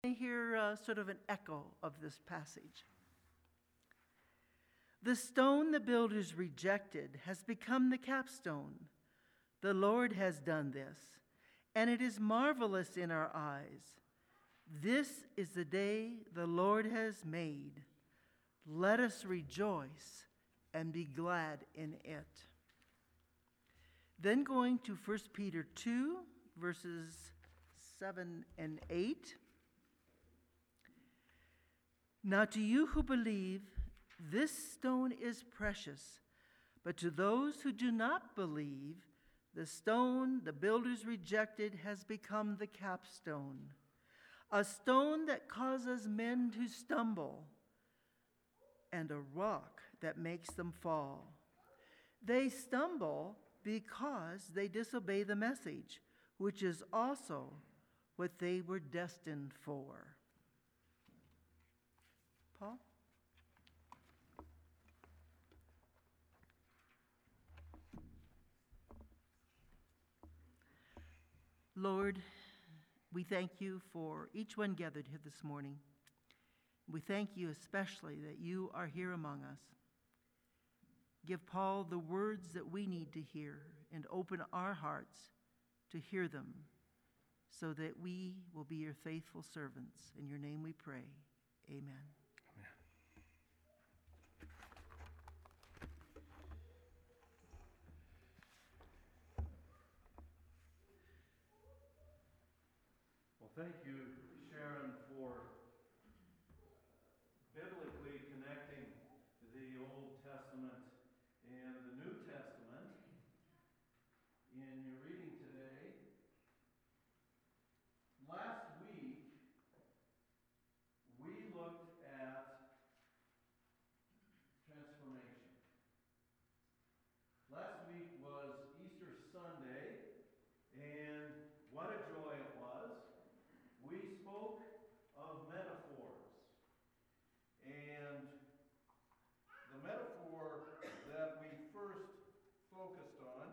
hear sort of an echo of this passage. The stone the builders rejected has become the capstone. The Lord has done this, and it is marvelous in our eyes. This is the day the Lord has made. Let us rejoice and be glad in it. Then going to 1 Peter 2, verses 7 and 8. Now to you who believe, this stone is precious, but to those who do not believe, the stone the builders rejected has become the capstone, a stone that causes men to stumble, and a rock that makes them fall. They stumble because they disobey the message, which is also what they were destined for. Paul? Lord, we thank you for each one gathered here this morning. We thank you especially that you are here among us. Give Paul the words that we need to hear and open our hearts to hear them so that we will be your faithful servants. In your name we pray. Amen. Thank you, Sharon, for biblically connecting the Old Testament and the New Testament in your reading today. Last week, we looked at transformation. Last week was Easter Sunday, and what a joy it was. We spoke of metaphors, and the metaphor that we first focused on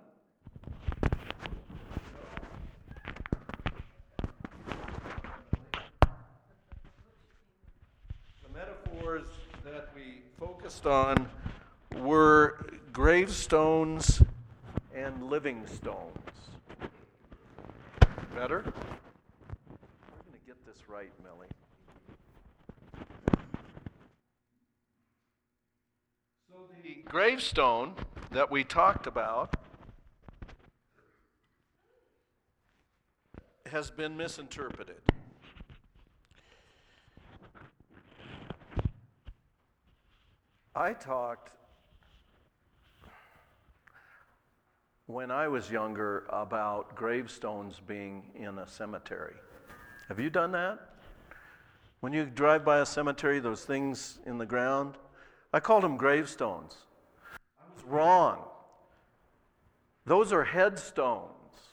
were gravestones and living stones. Better? This right, Millie. So the gravestone that we talked about has been misinterpreted. I talked when I was younger about gravestones being in a cemetery. Have you done that? When you drive by a cemetery, those things in the ground, I called them gravestones. I was wrong. Those are headstones.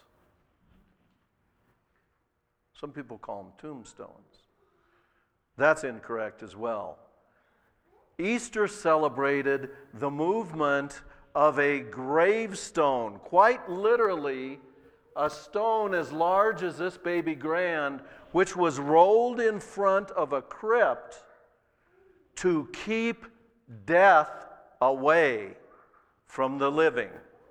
Some people call them tombstones. That's incorrect as well. Easter celebrated the movement of a gravestone, quite literally a stone as large as this baby grand, which was rolled in front of a crypt to keep death away from the living.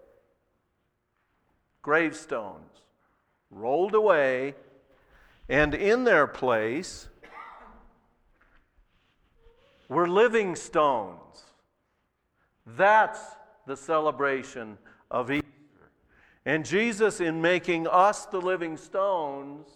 Gravestones rolled away, and in their place were living stones. That's the celebration of Easter. And Jesus, in making us the living stones,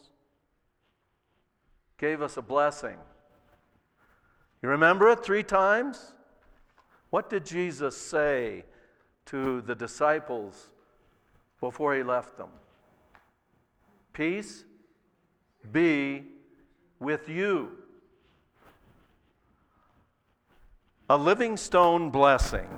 gave us a blessing. You remember it 3 times? What did Jesus say to the disciples before he left them? Peace be with you. A living stone blessing.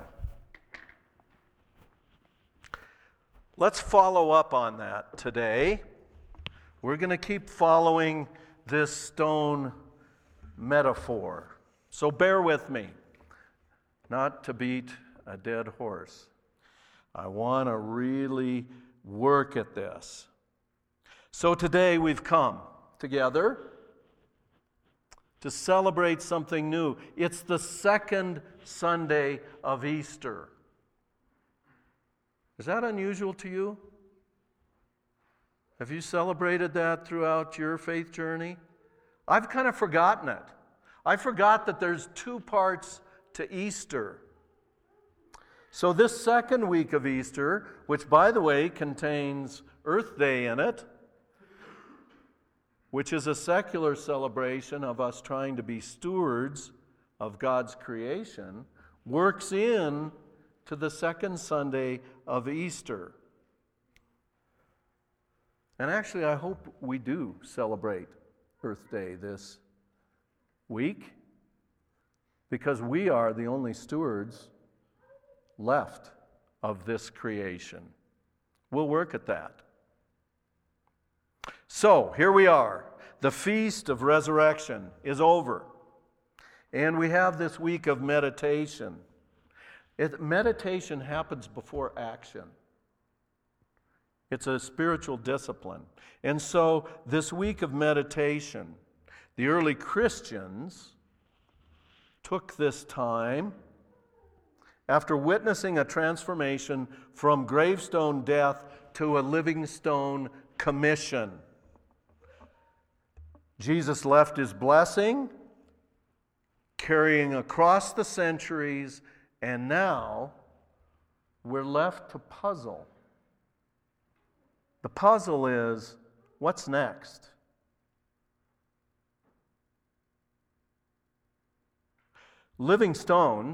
Let's follow up on that today. We're going to keep following this stone metaphor. So bear with me, not to beat a dead horse. I want to really work at this. So today we've come together to celebrate something new. It's the second Sunday of Easter. Is that unusual to you? Have you celebrated that throughout your faith journey? I've kind of forgotten it. I forgot that there's two parts to Easter. So this second week of Easter, which by the way contains Earth Day in it, which is a secular celebration of us trying to be stewards of God's creation, works in to the second Sunday of Easter. And actually, I hope we do celebrate Earth Day this week, because we are the only stewards left of this creation. We'll work at that. So, here we are. The Feast of Resurrection is over. And we have this week of meditation. Meditation happens before action. It's a spiritual discipline. And so, this week of meditation, the early Christians took this time after witnessing a transformation from gravestone death to a living stone commission. Jesus left his blessing, carrying across the centuries, and now we're left to puzzle. The puzzle is, what's next? Living stones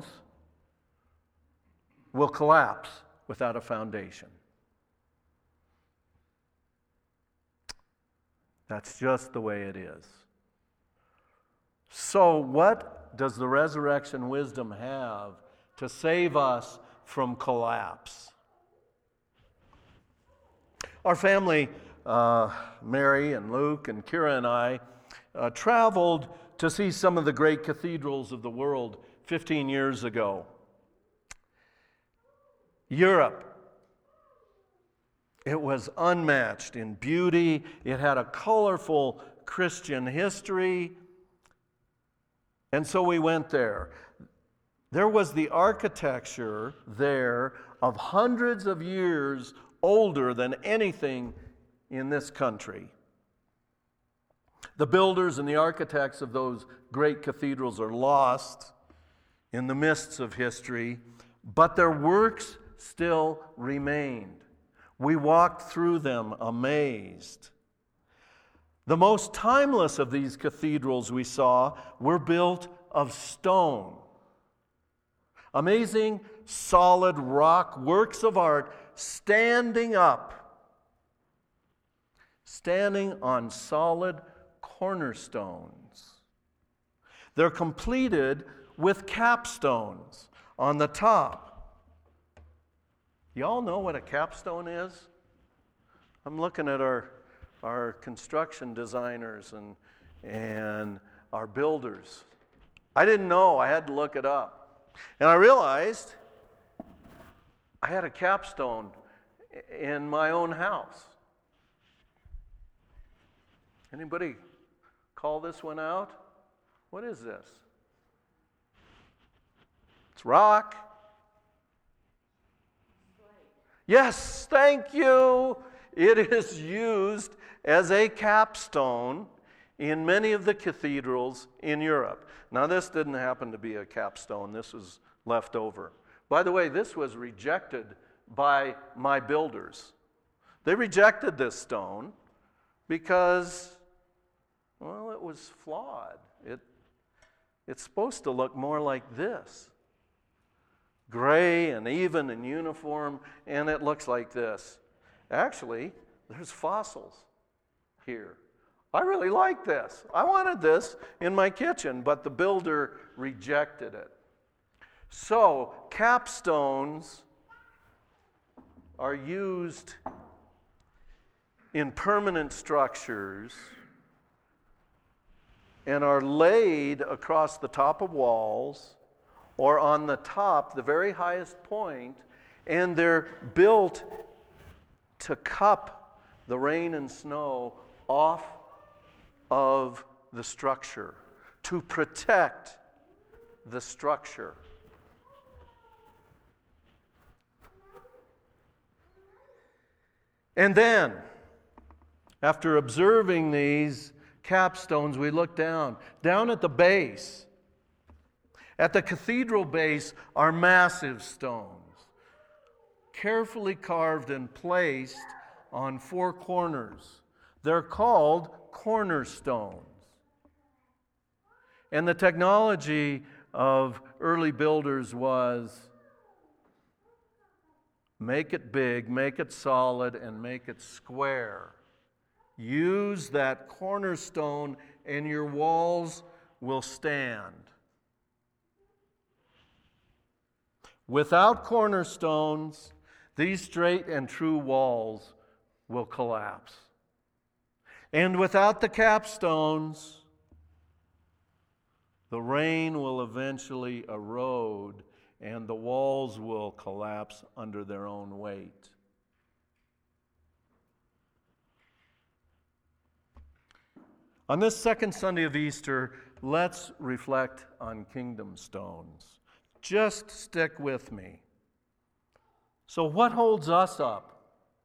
will collapse without a foundation. That's just the way it is. So what does the resurrection wisdom have to save us from collapse? Our family, Mary and Luke and Kira and I, traveled to see some of the great cathedrals of the world 15 years ago. Europe. It was unmatched in beauty. It had a colorful Christian history. And so we went there. There was the architecture there of hundreds of years older than anything in this country. The builders and the architects of those great cathedrals are lost in the mists of history, but their works still remained. We walked through them amazed. The most timeless of these cathedrals we saw were built of stone. Amazing, solid rock works of art standing up, standing on solid cornerstones. They're completed with capstones on the top. Y'all know what a capstone is? I'm looking at our construction designers and our builders. I didn't know. I had to look it up. And I realized I had a capstone in my own house. Anybody call this one out? What is this? It's rock. Yes, thank you. It is used as a capstone in many of the cathedrals in Europe. Now, this didn't happen to be a capstone. This was left over. By the way, this was rejected by my builders. They rejected this stone because, well, it was flawed. It's supposed to look more like this. Gray and even and uniform, and it looks like this. Actually, there's fossils here. I really like this. I wanted this in my kitchen, but the builder rejected it. So, capstones are used in permanent structures and are laid across the top of walls or on the top, the very highest point, and they're built to cup the rain and snow off of the structure, to protect the structure. And then, after observing these capstones, we look down at the base. At the cathedral base are massive stones, carefully carved and placed on four corners. They're called cornerstones. And the technology of early builders was make it big, make it solid, and make it square. Use that cornerstone and your walls will stand. Without cornerstones, these straight and true walls will collapse. And without the capstones, the rain will eventually erode and the walls will collapse under their own weight. On this second Sunday of Easter, let's reflect on kingdom stones. Just stick with me. So what holds us up?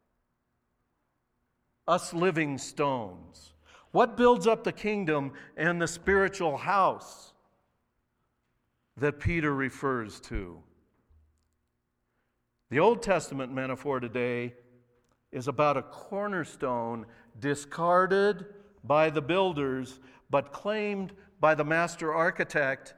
Us living stones. What builds up the kingdom and the spiritual house that Peter refers to? The Old Testament metaphor today is about a cornerstone discarded by the builders but claimed by the master architect.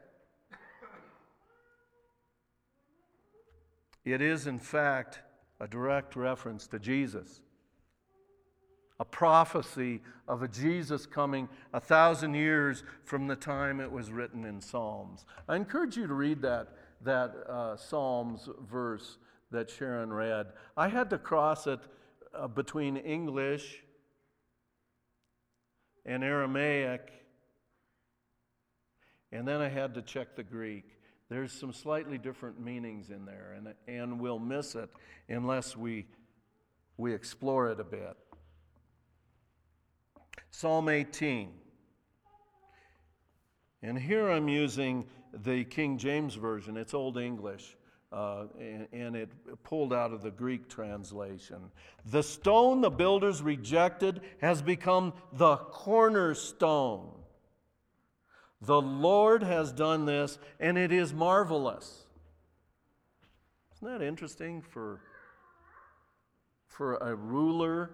It is, in fact, a direct reference to Jesus. A prophecy of a Jesus coming 1,000 years from the time it was written in Psalms. I encourage you to read that Psalms verse that Sharon read. I had to cross it between English and Aramaic, and then I had to check the Greek. There's some slightly different meanings in there, and we'll miss it unless we explore it a bit. Psalm 18. And here I'm using the King James Version. It's Old English, and it pulled out of the Greek translation. The stone the builders rejected has become the cornerstone. The Lord has done this, and it is marvelous. Isn't that interesting for a ruler,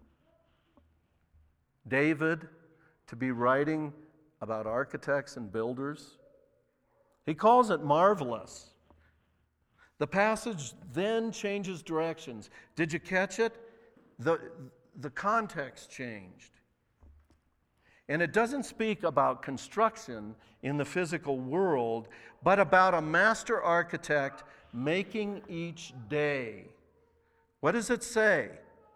David, to be writing about architects and builders? He calls it marvelous. The passage then changes directions. Did you catch it? The context changed. And it doesn't speak about construction in the physical world, but about a master architect making each day. What does it say?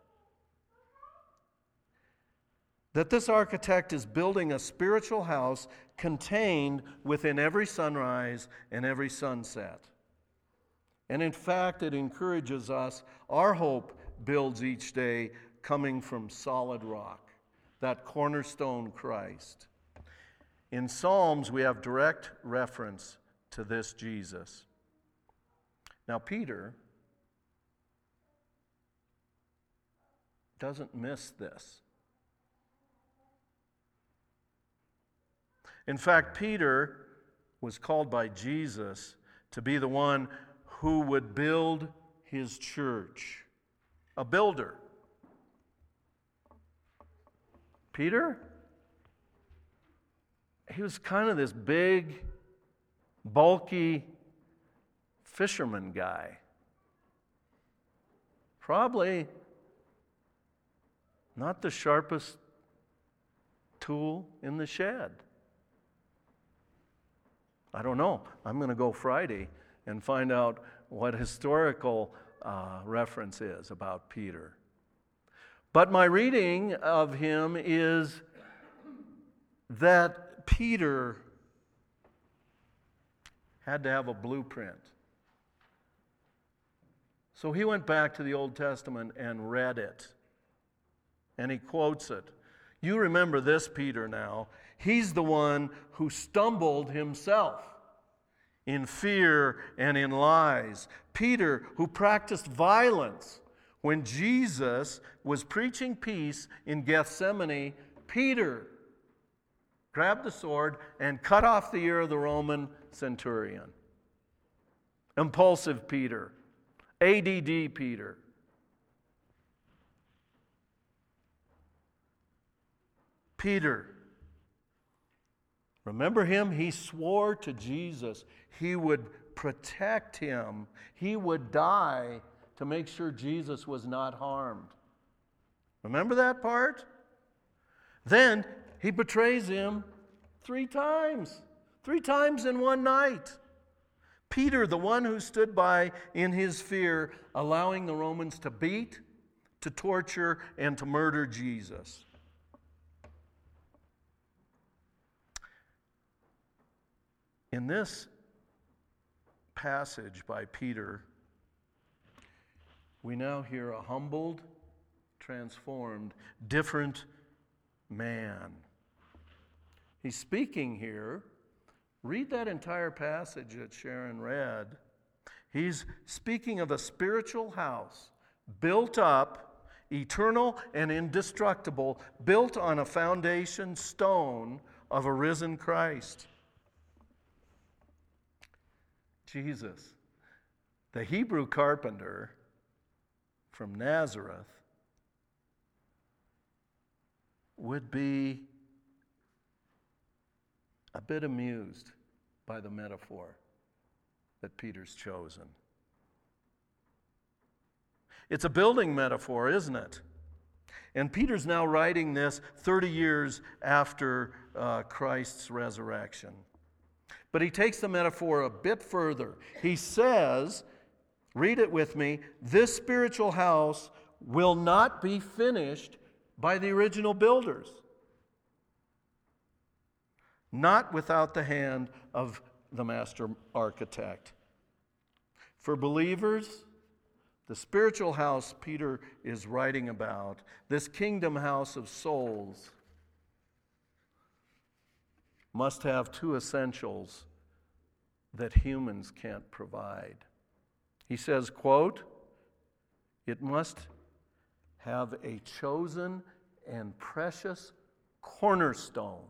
That this architect is building a spiritual house contained within every sunrise and every sunset. And in fact, it encourages us, our hope builds each day coming from solid rock. That cornerstone Christ. In Psalms, we have direct reference to this Jesus. Now, Peter doesn't miss this. In fact, Peter was called by Jesus to be the one who would build his church, a builder. Peter, he was kind of this big, bulky fisherman guy. Probably not the sharpest tool in the shed. I don't know. I'm going to go Friday and find out what historical reference is about Peter. But my reading of him is that Peter had to have a blueprint. So he went back to the Old Testament and read it. And he quotes it. You remember this Peter now. He's the one who stumbled himself in fear and in lies. Peter, who practiced violence when Jesus was preaching peace in Gethsemane. Peter grabbed the sword and cut off the ear of the Roman centurion. Impulsive Peter. ADD Peter. Peter. Remember him? He swore to Jesus he would protect him. He would die to make sure Jesus was not harmed. Remember that part? Then he betrays him 3 times. 3 times in one night. Peter, the one who stood by in his fear, allowing the Romans to beat, to torture, and to murder Jesus. In this passage by Peter, we now hear a humbled, transformed, different man. He's speaking here. Read that entire passage that Sharon read. He's speaking of a spiritual house built up, eternal and indestructible, built on a foundation stone of a risen Christ. Jesus, the Hebrew carpenter from Nazareth, would be a bit amused by the metaphor that Peter's chosen. It's a building metaphor, isn't it? And Peter's now writing this 30 years after Christ's resurrection. But he takes the metaphor a bit further. He says, read it with me, this spiritual house will not be finished by the original builders, not without the hand of the master architect. For believers, the spiritual house Peter is writing about, this kingdom house of souls, must have 2 essentials that humans can't provide. He says, quote, it must have a chosen and precious cornerstone.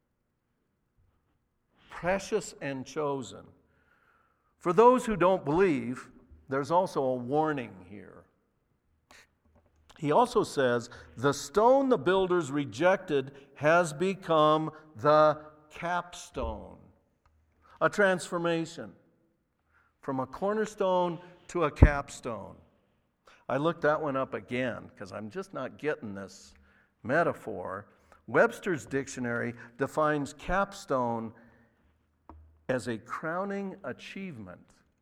Precious and chosen. For those who don't believe, there's also a warning here. He also says, the stone the builders rejected has become the capstone. A transformation from a cornerstone to a capstone. I looked that one up again because I'm just not getting this metaphor. Webster's dictionary defines capstone as a crowning achievement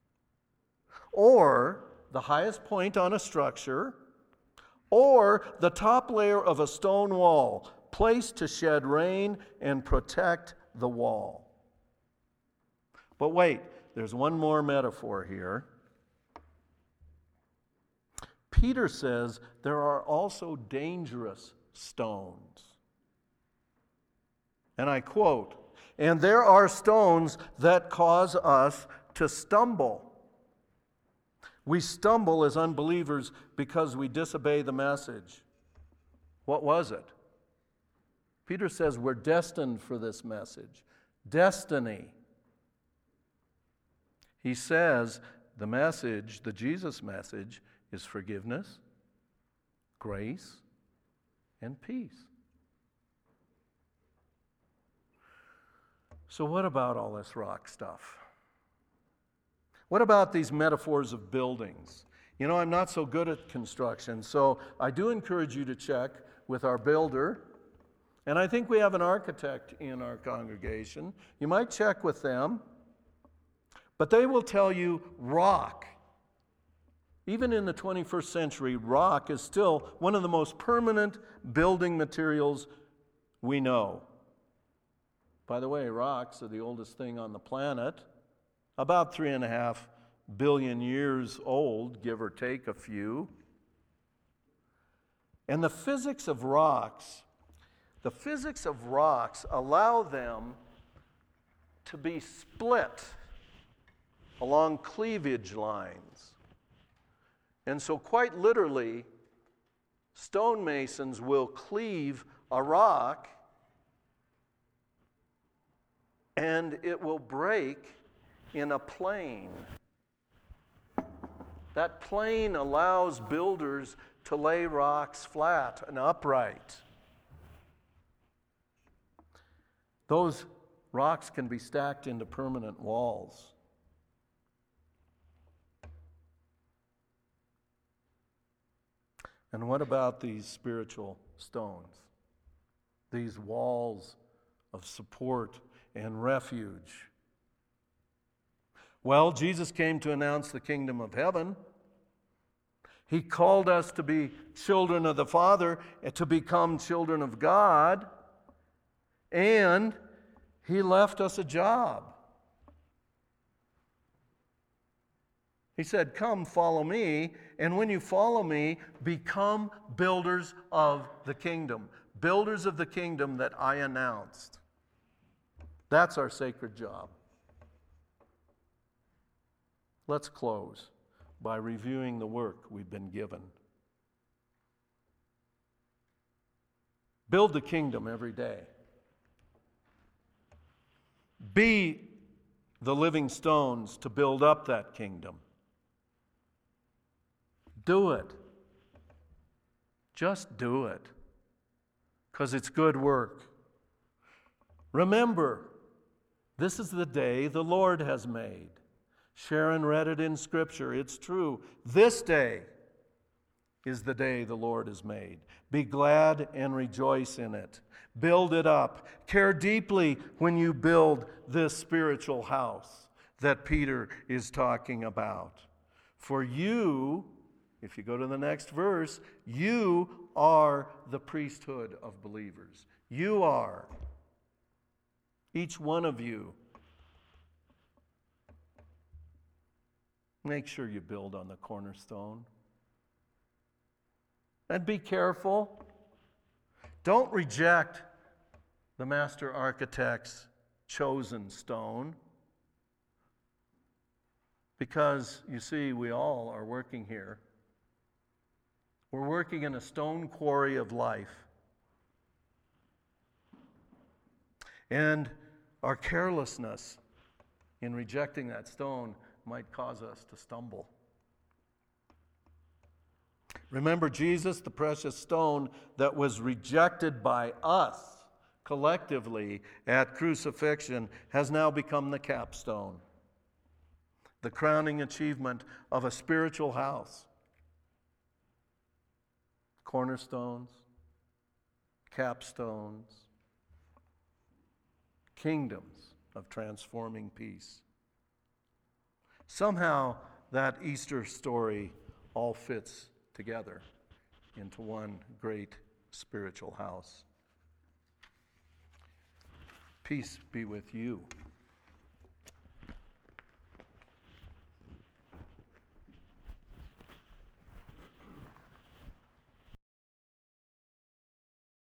or the highest point on a structure or the top layer of a stone wall placed to shed rain and protect the wall. But wait, there's one more metaphor here. Peter says there are also dangerous stones. And I quote, and there are stones that cause us to stumble. We stumble as unbelievers because we disobey the message. What was it? Peter says we're destined for this message. Destiny. He says the message, the Jesus message, is forgiveness, grace, and peace. So what about all this rock stuff? What about these metaphors of buildings? You know, I'm not so good at construction, so I do encourage you to check with our builder. And I think we have an architect in our congregation. You might check with them. But they will tell you rock. Even in the 21st century, rock is still one of the most permanent building materials we know. By the way, rocks are the oldest thing on the planet, about 3.5 billion years old, give or take a few. And the physics of rocks The physics of rocks allow them to be split along cleavage lines. And so quite literally, stonemasons will cleave a rock and it will break in a plane. That plane allows builders to lay rocks flat and upright. Those rocks can be stacked into permanent walls. And what about these spiritual stones? These walls of support and refuge? Well, Jesus came to announce the kingdom of heaven. He called us to be children of the Father and to become children of God. And He left us a job. He said, "Come, follow me, and when you follow me, become builders of the kingdom." Builders of the kingdom that I announced. That's our sacred job. Let's close by reviewing the work we've been given. Build the kingdom every day. Be the living stones to build up that kingdom. Do it. Just do it. Because it's good work. Remember, this is the day the Lord has made. Sharon read it in Scripture. It's true. This day is the day the Lord has made. Be glad and rejoice in it. Build it up. Care deeply when you build this spiritual house that Peter is talking about. For you, if you go to the next verse, you are the priesthood of believers. You are. Each one of you. Make sure you build on the cornerstone. And be careful. Don't reject the master architect's chosen stone. Because, you see, we all are working here. We're working in a stone quarry of life. And our carelessness in rejecting that stone might cause us to stumble. Remember, Jesus, the precious stone that was rejected by us collectively at crucifixion, has now become the capstone, the crowning achievement of a spiritual house. Cornerstones, capstones, kingdoms of transforming peace. Somehow that Easter story all fits together into one great spiritual house. Peace be with you.